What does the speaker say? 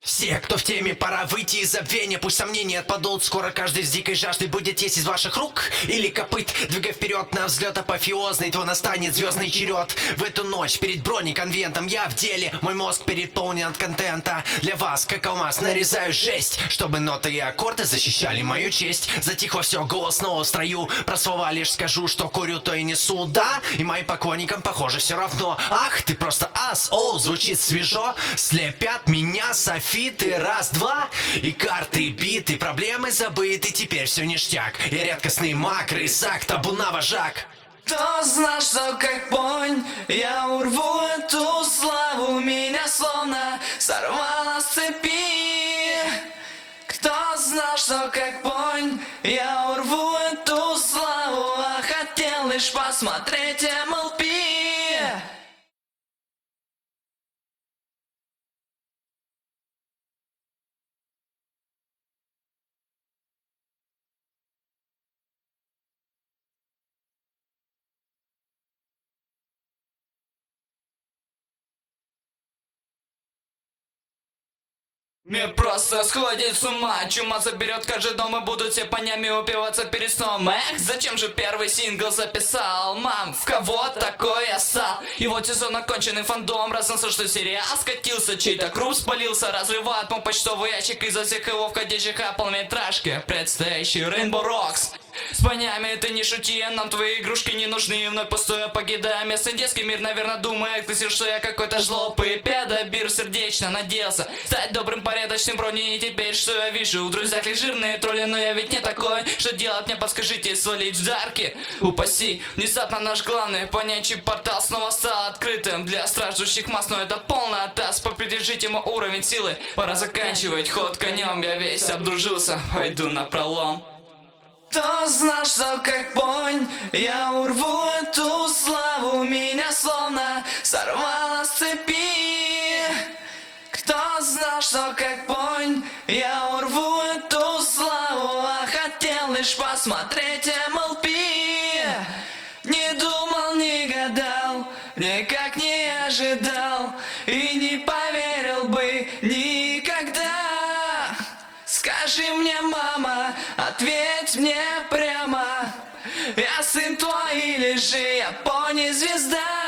Все, кто в теме, пора выйти из забвения. Пусть сомнения отпадут, скоро каждый с дикой жаждой будет есть из ваших рук или копыт. Двигай вперед на взлет апофеозный, то настанет звездный черед. В эту ночь перед бронеконвентом я в деле. Мой мозг переполнен от контента. Для вас, как алмаз, нарезаю жесть, чтобы ноты и аккорды защищали мою честь. Затихло все, голос снова в строю. Про слова лишь скажу, что курю, то и несу, да. И моим поклонникам, похоже, все равно. Ах, ты просто ас, оу, звучит свежо. Слепят меня софиты, раз-два. И карты биты, проблемы забыты, теперь все ништяк. Я редкостный маг, рысак, табуна вожак. Кто знал, что как понь я урву эту славу, меня словно сорвало с цепи. Кто знал, что как понь я урву эту славу, а хотел лишь посмотреть MLP. Мир просто сходит с ума, чума заберет каждый дом и будут все понями упиваться перед сном. Эх, зачем же первый сингл записал? Мам, в кого такой я ссал? И вот сезон оконченный, фандом разнался, что сериал скатился, чей-то круг спалился, разрывает мой почтовый ящик изо всех его входящих полнометражки. Предстоящий Rainbow Rocks. С понями ты не шути, нам твои игрушки не нужны. Вновь пустое покидая место, детский мир, наверное, думает, ты что я какой-то жлоб и педобир, сердечно надеялся стать добрым, порядочным брони. И теперь что я вижу? В друзьях лишь жирные тролли, но я ведь не такой. Что делать мне, подскажите, свалить в дарки? Упаси, внезапно наш главный понячий портал снова стал открытым для страждущих масс, но это полный атас. Попридержите мой уровень силы, пора заканчивать ход конем. Я весь обдружился, пойду на пролом. Кто знал, что как понь я урву эту славу, меня словно сорвало с цепи. Кто знал, что как понь я урву эту славу, а хотел лишь посмотреть MLP. Не думал, не гадал, никак не ожидал и не поверил бы никогда. Скажи мне, мама, ответь мне прямо, я сын твой или же я пони-звезда?